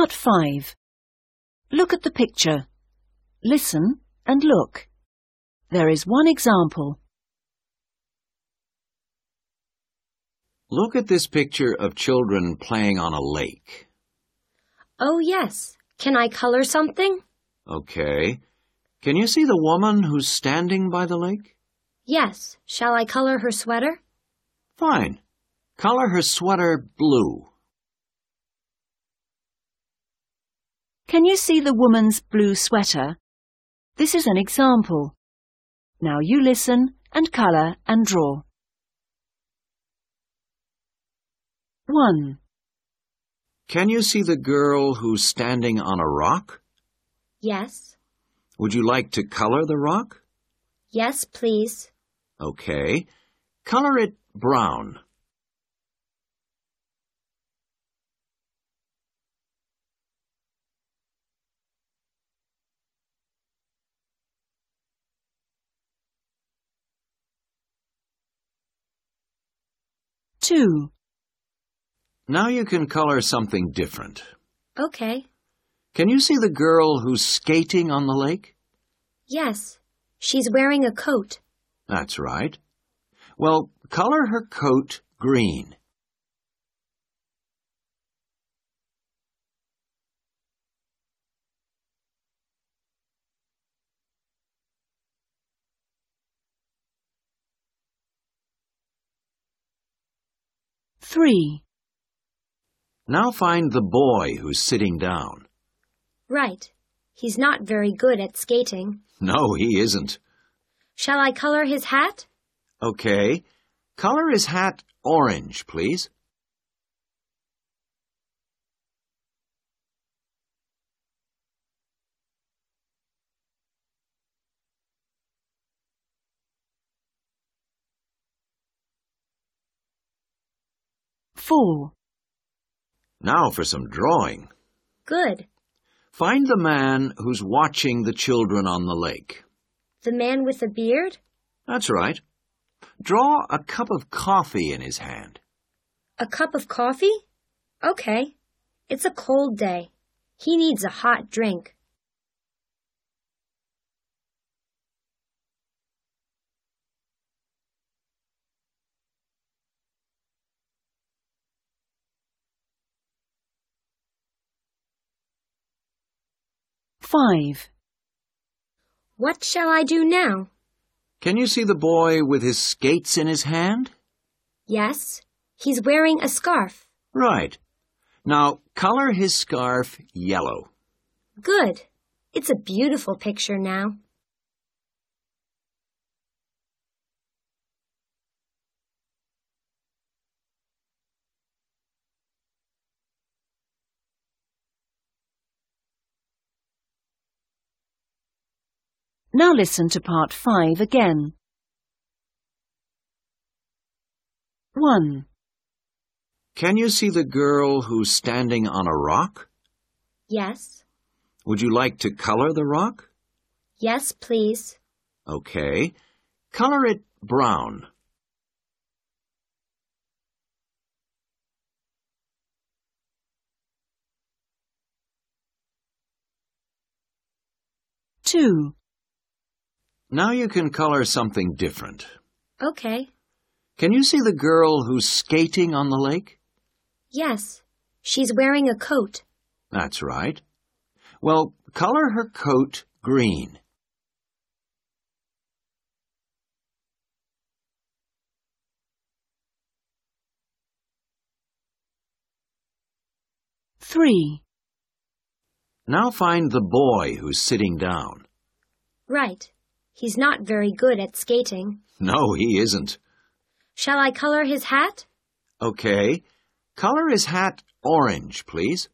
Part 5. Look at the picture. Listen and look. There is one example. Look at this picture of children playing on a lake. Oh, yes. Can I color something? Okay. Can you see the woman who's standing by the lake? Yes. Shall I color her sweater? Fine. Color her sweater blue. Can you see the woman's blue sweater? This is an example. Now you listen and color and draw. 1. Can you see the girl who's standing on a rock? Yes. Would you like to color the rock? Yes, please. Okay. Color it brown. 2. Now you can color something different. Okay. Can you see the girl who's skating on the lake? Yes. She's wearing a coat. That's right. Well, color her coat green. 3. Now find the boy who's sitting down. Right. He's not very good at skating. No, he isn't. Shall I color his hat? Okay. Color his hat orange, please. 4. Now for some drawing. Good. Find the man who's watching the children on the lake. The man with the beard? That's right. Draw a cup of coffee in his hand. A cup of coffee? Okay. It's a cold day. He needs a hot drink. 5. What shall I do now? Can you see the boy with his skates in his hand? Yes. He's wearing a scarf. Right. Now, color his scarf yellow. Good. It's a beautiful picture now. Now listen to part 5 again. 1. Can you see the girl who's standing on a rock? Yes. Would you like to color the rock? Yes, please. Okay. Color it brown. 2. Now you can color something different. Okay. Can you see the girl who's skating on the lake? Yes. She's wearing a coat. That's right. Well, color her coat green. 3. Now find the boy who's sitting down. Right. He's not very good at skating. No, he isn't. Shall I color his hat? Okay. Color his hat orange, please.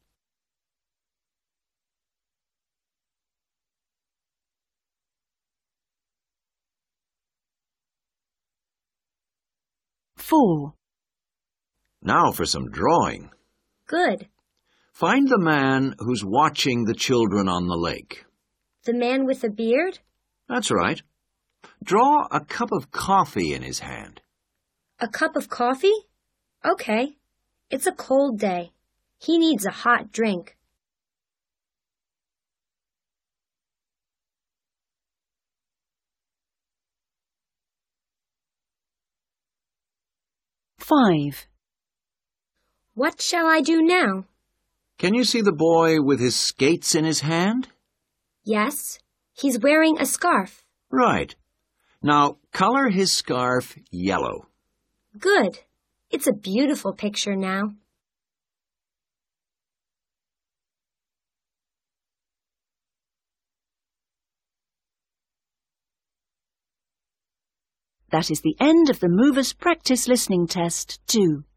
4. Now for some drawing. Good. Find the man who's watching the children on the lake. The man with the beard? That's right. Draw a cup of coffee in his hand. A cup of coffee? Okay. It's a cold day. He needs a hot drink. 5. What shall I do now? Can you see the boy with his skates in his hand? Yes, he's wearing a scarf. Right. Now, color his scarf yellow. Good. It's a beautiful picture now. That is the end of the Movers Practice Listening Test 2.